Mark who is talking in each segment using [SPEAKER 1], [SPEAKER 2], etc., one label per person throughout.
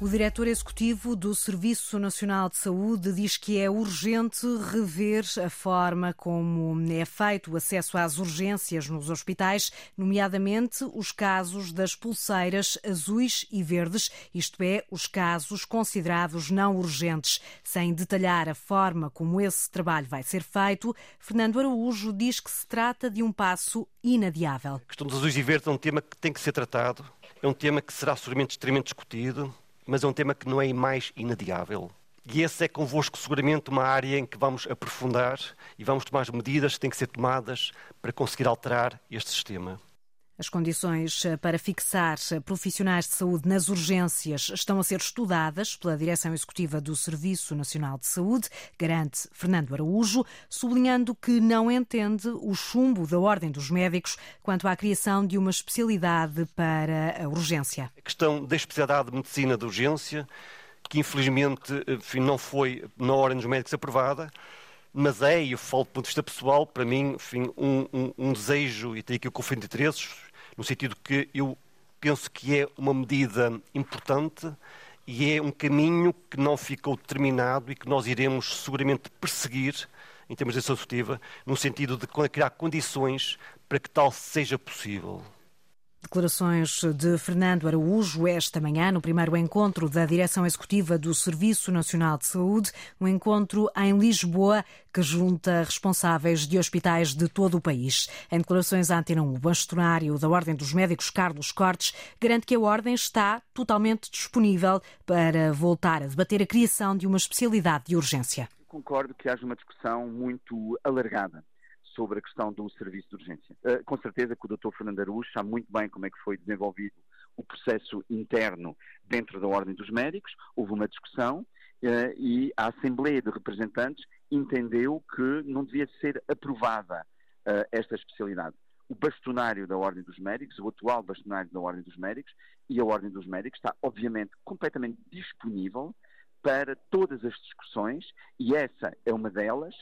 [SPEAKER 1] O diretor executivo do Serviço Nacional de Saúde diz que é urgente rever a forma como é feito o acesso às urgências nos hospitais, nomeadamente os casos das pulseiras azuis e verdes, isto é, os casos considerados não urgentes. Sem detalhar a forma como esse trabalho vai ser feito, Fernando Araújo diz que se trata de um passo inadiável.
[SPEAKER 2] A questão dos azuis e verdes é um tema que tem que ser tratado, é um tema que será seguramente extremamente discutido, mas é um tema que não é mais inadiável. E esse é convosco seguramente uma área em que vamos aprofundar e vamos tomar as medidas que têm que ser tomadas para conseguir alterar este sistema.
[SPEAKER 1] As condições para fixar profissionais de saúde nas urgências estão a ser estudadas pela Direção Executiva do Serviço Nacional de Saúde, garante Fernando Araújo, sublinhando que não entende o chumbo da Ordem dos Médicos quanto à criação de uma especialidade para a urgência.
[SPEAKER 2] A questão da especialidade de medicina de urgência, que infelizmente não foi na Ordem dos Médicos aprovada, mas e eu falo do ponto de vista pessoal, para mim, um desejo, e tenho aqui o conflito de interesses, no sentido que eu penso que é uma medida importante e é um caminho que não ficou determinado e que nós iremos seguramente perseguir, em termos de ação executiva, no sentido de criar condições para que tal seja possível.
[SPEAKER 1] Declarações de Fernando Araújo esta manhã no primeiro encontro da Direção Executiva do Serviço Nacional de Saúde, um encontro em Lisboa que junta responsáveis de hospitais de todo o país. Em declarações à Antena 1, o bastonário da Ordem dos Médicos, Carlos Cortes, garante que a Ordem está totalmente disponível para voltar a debater a criação de uma especialidade de urgência.
[SPEAKER 3] Concordo que haja uma discussão muito alargada sobre a questão do serviço de urgência. Com certeza que o Dr. Fernando Araújo sabe muito bem como é que foi desenvolvido o processo interno dentro da Ordem dos Médicos. Houve uma discussão e a Assembleia de Representantes entendeu que não devia ser aprovada esta especialidade. O bastonário da Ordem dos Médicos, o atual bastonário da Ordem dos Médicos e a Ordem dos Médicos está obviamente completamente disponível para todas as discussões, e essa é uma delas,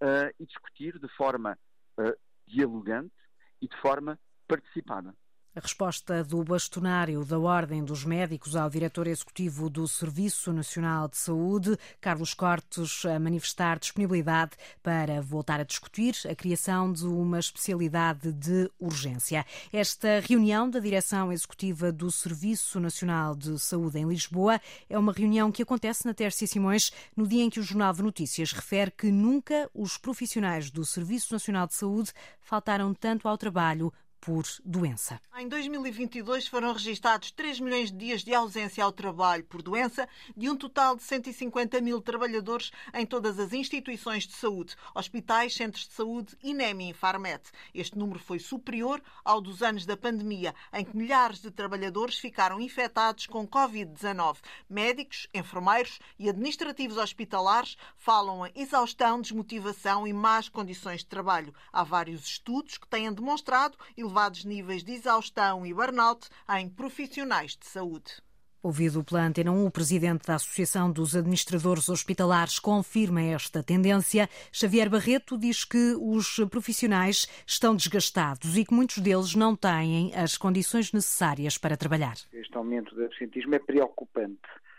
[SPEAKER 3] e discutir de forma dialogante e de forma participada.
[SPEAKER 1] A resposta do bastonário da Ordem dos Médicos ao diretor executivo do Serviço Nacional de Saúde, Carlos Cortes, a manifestar disponibilidade para voltar a discutir a criação de uma especialidade de urgência. Esta reunião da Direção Executiva do Serviço Nacional de Saúde em Lisboa é uma reunião que acontece na Tércia Simões no dia em que o Jornal de Notícias refere que nunca os profissionais do Serviço Nacional de Saúde faltaram tanto ao trabalho por doença.
[SPEAKER 4] Em 2022 foram registados 3 milhões de dias de ausência ao trabalho por doença, de um total de 150 mil trabalhadores em todas as instituições de saúde, hospitais, centros de saúde, INEM e Infarmed. Este número foi superior ao dos anos da pandemia, em que milhares de trabalhadores ficaram infectados com Covid-19. Médicos, enfermeiros e administrativos hospitalares falam em exaustão, desmotivação e más condições de trabalho. Há vários estudos que têm demonstrado elevados níveis de exaustão e burnout em profissionais de saúde.
[SPEAKER 1] Ouvido pela Antena 1, o presidente da Associação dos Administradores Hospitalares confirma esta tendência. Xavier Barreto diz que os profissionais estão desgastados e que muitos deles não têm as condições necessárias para trabalhar.
[SPEAKER 5] Este aumento do absentismo é preocupante.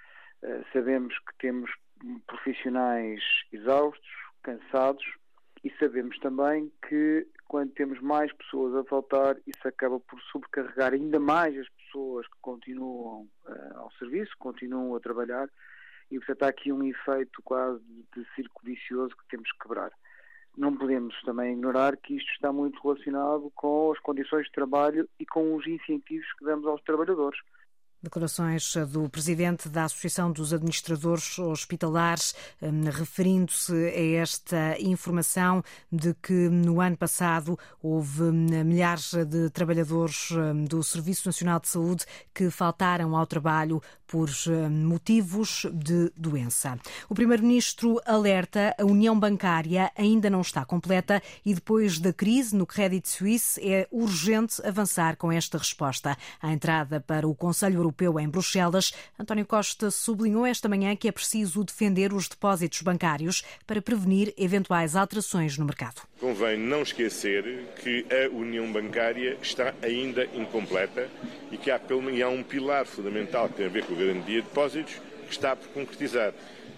[SPEAKER 5] Sabemos que temos profissionais exaustos, cansados, e sabemos também que quando temos mais pessoas a faltar, isso acaba por sobrecarregar ainda mais as pessoas que continuam ao serviço, continuam a trabalhar, e portanto há aqui um efeito quase de círculo vicioso que temos que quebrar. Não podemos também ignorar que isto está muito relacionado com as condições de trabalho e com os incentivos que damos aos trabalhadores.
[SPEAKER 1] Declarações do presidente da Associação dos Administradores Hospitalares, referindo-se a esta informação de que no ano passado houve milhares de trabalhadores do Serviço Nacional de Saúde que faltaram ao trabalho por motivos de doença. O primeiro-ministro alerta: a união bancária ainda não está completa e depois da crise no Credit Suisse é urgente avançar com esta resposta. A entrada para o Conselho Europeu Europeu em Bruxelas, António Costa sublinhou esta manhã que é preciso defender os depósitos bancários para prevenir eventuais alterações no mercado.
[SPEAKER 6] Convém não esquecer que a União Bancária está ainda incompleta e que há um pilar fundamental que tem a ver com a garantia de depósitos que está por concretizar.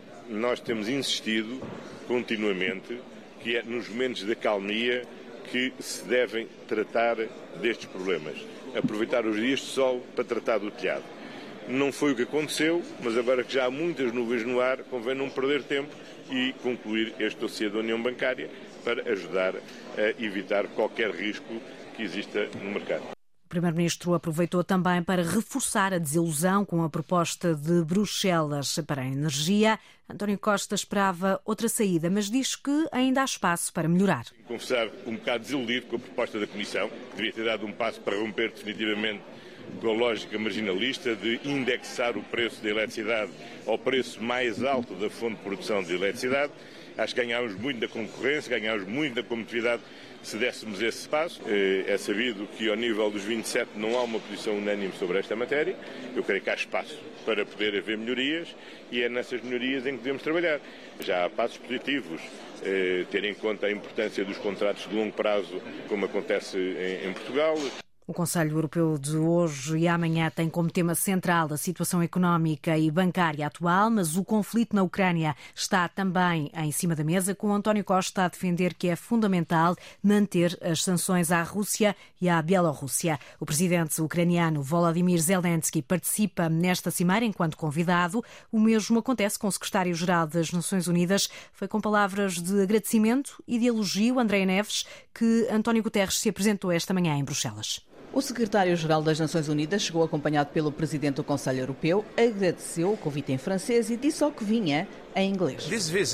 [SPEAKER 6] Nós temos insistido continuamente que é nos momentos de acalmia que se devem tratar destes problemas. Aproveitar os dias de sol para tratar do telhado. Não foi o que aconteceu, mas agora que já há muitas nuvens no ar, convém não perder tempo e concluir este dossiê da União Bancária para ajudar a evitar qualquer risco que exista no mercado.
[SPEAKER 1] O Primeiro-Ministro aproveitou também para reforçar a desilusão com a proposta de Bruxelas para a energia. António Costa esperava outra saída, mas diz que ainda há espaço para melhorar.
[SPEAKER 6] Confessar um bocado desiludido com a proposta da Comissão, que devia ter dado um passo para romper definitivamente com a lógica marginalista de indexar o preço da eletricidade ao preço mais alto da fonte de produção de eletricidade. Acho que ganhámos muito da concorrência, ganhámos muito da competitividade se dessemos esse passo. É sabido que ao nível dos 27 não há uma posição unânime sobre esta matéria. Eu creio que há espaço para poder haver melhorias e é nessas melhorias em que devemos trabalhar. Já há passos positivos, ter em conta a importância dos contratos de longo prazo, como acontece em Portugal.
[SPEAKER 1] O Conselho Europeu de hoje e amanhã tem como tema central a situação económica e bancária atual, mas o conflito na Ucrânia está também em cima da mesa, com António Costa a defender que é fundamental manter as sanções à Rússia e à Bielorrússia. O presidente ucraniano Volodymyr Zelensky participa nesta cimeira enquanto convidado. O mesmo acontece com o secretário-geral das Nações Unidas. Foi com palavras de agradecimento e de elogio, Andréa Neves, que António Guterres se apresentou esta manhã em Bruxelas.
[SPEAKER 7] O secretário-geral das Nações Unidas chegou acompanhado pelo presidente do Conselho Europeu, agradeceu o convite em francês e disse ao que vinha em inglês.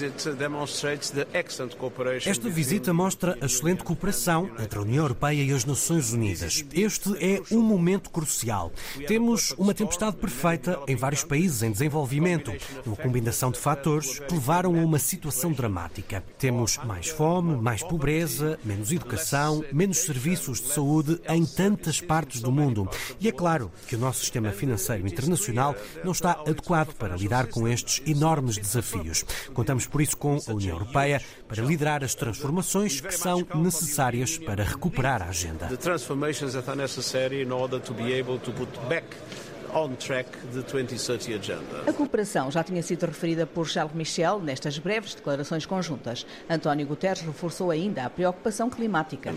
[SPEAKER 8] Esta visita mostra a excelente cooperação entre a União Europeia e as Nações Unidas. Este é um momento crucial. Temos uma tempestade perfeita em vários países em desenvolvimento, uma combinação de fatores que levaram a uma situação dramática. Temos mais fome, mais pobreza, menos educação, menos serviços de saúde em tantas partes do mundo. E é claro que o nosso sistema financeiro internacional não está adequado para lidar com estes enormes desafios. Contamos por isso com a União Europeia para liderar as transformações que são necessárias para recuperar a agenda.
[SPEAKER 7] A cooperação já tinha sido referida por Charles Michel nestas breves declarações conjuntas. António Guterres reforçou ainda a preocupação climática.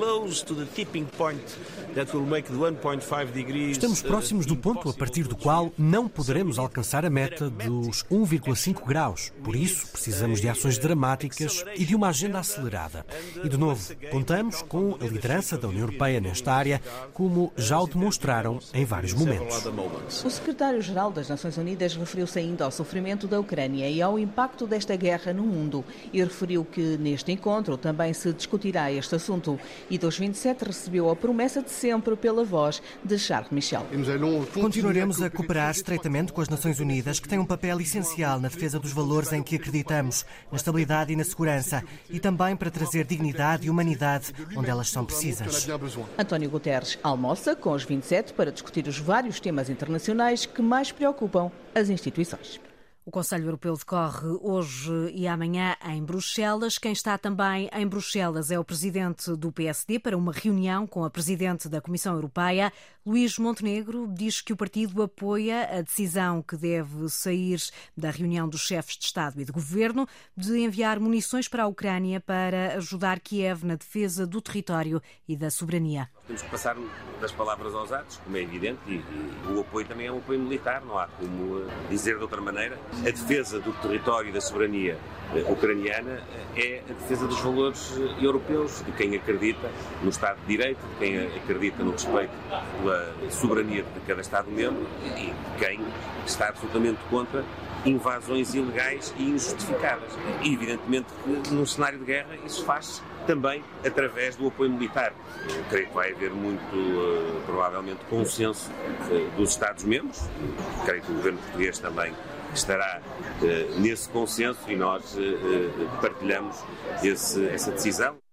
[SPEAKER 8] Estamos próximos do ponto a partir do qual não poderemos alcançar a meta dos 1,5 graus. Por isso, precisamos de ações dramáticas e de uma agenda acelerada. E, de novo, contamos com a liderança da União Europeia nesta área, como já o demonstraram em vários momentos.
[SPEAKER 7] O secretário-geral das Nações Unidas referiu-se ainda ao sofrimento da Ucrânia e ao impacto desta guerra no mundo e referiu que neste encontro também se discutirá este assunto e dos 27 recebeu a promessa de sempre pela voz de Charles Michel.
[SPEAKER 9] Continuaremos a cooperar estreitamente com as Nações Unidas, que têm um papel essencial na defesa dos valores em que acreditamos, na estabilidade e na segurança, e também para trazer dignidade e humanidade onde elas são precisas.
[SPEAKER 7] António Guterres almoça com os 27 para discutir os vários temas internacionais que mais preocupam as instituições.
[SPEAKER 1] O Conselho Europeu decorre hoje e amanhã em Bruxelas. Quem está também em Bruxelas é o presidente do PSD para uma reunião com a presidente da Comissão Europeia. Luís Montenegro diz que o partido apoia a decisão que deve sair da reunião dos chefes de Estado e de Governo de enviar munições para a Ucrânia para ajudar Kiev na defesa do território e da soberania.
[SPEAKER 10] Temos que passar das palavras aos atos, como é evidente, e o apoio também é um apoio militar, não há como dizer de outra maneira. A defesa do território e da soberania ucraniana é a defesa dos valores europeus, de quem acredita no Estado de Direito, de quem acredita no respeito pela soberania de cada Estado-membro e de quem está absolutamente contra invasões ilegais e injustificadas. E, evidentemente, que num cenário de guerra isso faz também através do apoio militar. Eu creio que vai haver muito, provavelmente, consenso dos Estados-membros. Creio que o governo português também estará nesse consenso e nós partilhamos essa decisão.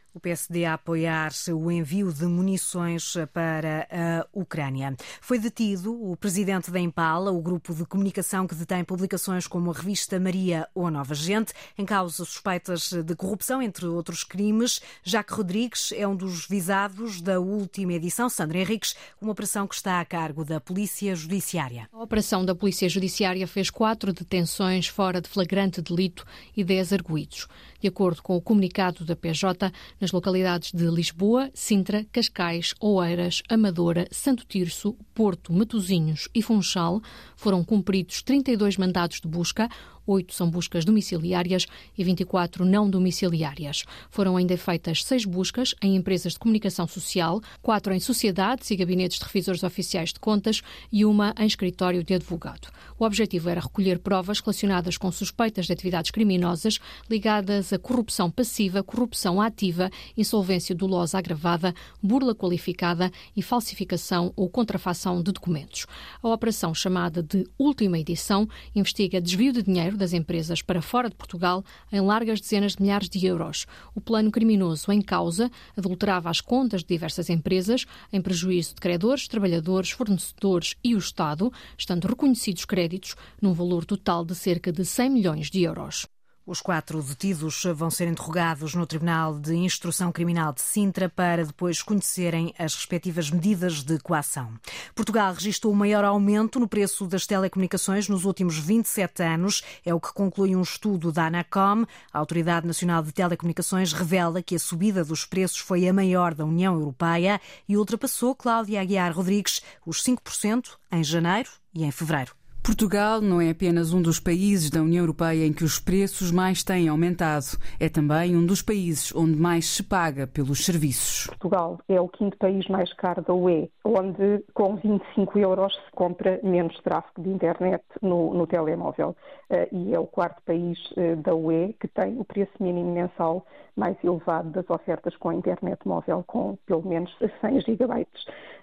[SPEAKER 1] O PSD a apoiar o envio de munições para a Ucrânia. Foi detido o presidente da Impala, o grupo de comunicação que detém publicações como a revista Maria ou Nova Gente, em causa suspeitas de corrupção, entre outros crimes. Jaque Rodrigues é um dos visados da última edição. Sandra Henriques, uma operação que está a cargo da Polícia Judiciária.
[SPEAKER 11] A operação da Polícia Judiciária fez 4 detenções fora de flagrante delito e 10 arguidos. De acordo com o comunicado da PJ, nas localidades de Lisboa, Sintra, Cascais, Oeiras, Amadora, Santo Tirso, Porto, Matosinhos e Funchal foram cumpridos 32 mandados de busca, 8 são buscas domiciliárias e 24 não domiciliárias. Foram ainda feitas 6 buscas em empresas de comunicação social, 4 em sociedades e gabinetes de revisores oficiais de contas e uma em escritório de advogado. O objetivo era recolher provas relacionadas com suspeitas de atividades criminosas ligadas à corrupção passiva, corrupção ativa, insolvência dolosa agravada, burla qualificada e falsificação ou contrafação de documentos. A operação, chamada de Última Edição, investiga desvio de dinheiro das empresas para fora de Portugal em largas dezenas de milhares de euros. O plano criminoso em causa adulterava as contas de diversas empresas em prejuízo de credores, trabalhadores, fornecedores e o Estado, estando reconhecidos créditos num valor total de cerca de 100 milhões de euros.
[SPEAKER 1] Os 4 detidos vão ser interrogados no Tribunal de Instrução Criminal de Sintra para depois conhecerem as respectivas medidas de coação. Portugal registrou o maior aumento no preço das telecomunicações nos últimos 27 anos. É o que conclui um estudo da ANACOM. A Autoridade Nacional de Telecomunicações revela que a subida dos preços foi a maior da União Europeia e ultrapassou, Cláudia Aguiar Rodrigues, os 5% em janeiro e em fevereiro.
[SPEAKER 12] Portugal não é apenas um dos países da União Europeia em que os preços mais têm aumentado. É também um dos países onde mais se paga pelos serviços.
[SPEAKER 13] Portugal é o 5º país mais caro da UE, onde com 25 euros se compra menos tráfego de internet no telemóvel. E é o 4º país da UE que tem o preço mínimo mensal mais elevado das ofertas com internet móvel, com pelo menos 100 gigabytes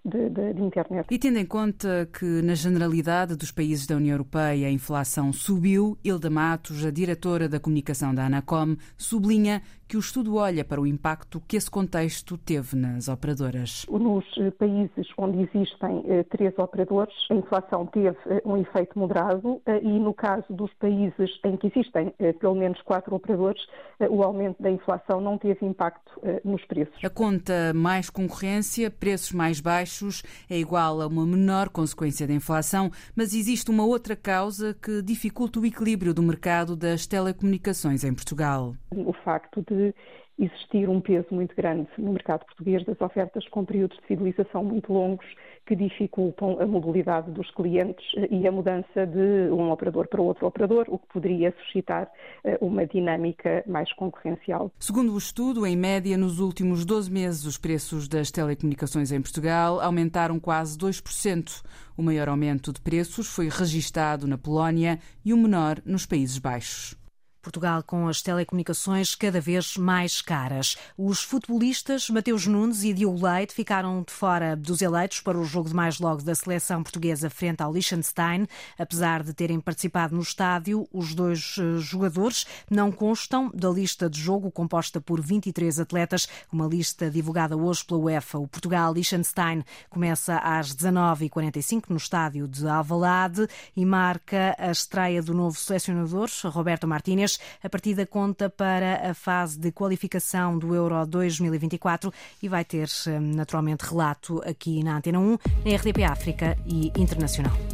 [SPEAKER 13] de internet.
[SPEAKER 12] E tendo em conta que, na generalidade dos países da União Europeia, a inflação subiu, Hilda Matos, a diretora da comunicação da ANACOM, sublinha que o estudo olha para o impacto que esse contexto teve nas operadoras.
[SPEAKER 13] Nos países onde existem 3 operadores, a inflação teve um efeito moderado e, no caso dos países em que existem pelo menos 4 operadores, o aumento da inflação não teve impacto nos preços.
[SPEAKER 12] A conta mais concorrência, preços mais baixos, é igual a uma menor consequência da inflação, mas existe uma outra causa que dificulta o equilíbrio do mercado das telecomunicações em Portugal.
[SPEAKER 13] O facto de existir um peso muito grande no mercado português das ofertas com períodos de fidelização muito longos que dificultam a mobilidade dos clientes e a mudança de um operador para outro operador, o que poderia suscitar uma dinâmica mais concorrencial.
[SPEAKER 12] Segundo o estudo, em média, nos últimos 12 meses, os preços das telecomunicações em Portugal aumentaram quase 2%. O maior aumento de preços foi registado na Polónia e o menor nos Países Baixos.
[SPEAKER 1] Portugal com as telecomunicações cada vez mais caras. Os futebolistas Mateus Nunes e Diogo Leite ficaram de fora dos eleitos para o jogo de mais logo da seleção portuguesa frente ao Liechtenstein. Apesar de terem participado no estádio, os 2 jogadores não constam da lista de jogo composta por 23 atletas, uma lista divulgada hoje pela UEFA. O Portugal-Liechtenstein começa às 19h45 no estádio de Alvalade e marca a estreia do novo selecionador, Roberto Martínez. A partida conta para a fase de qualificação do Euro 2024 e vai ter naturalmente relato aqui na Antena 1, na RDP África e Internacional.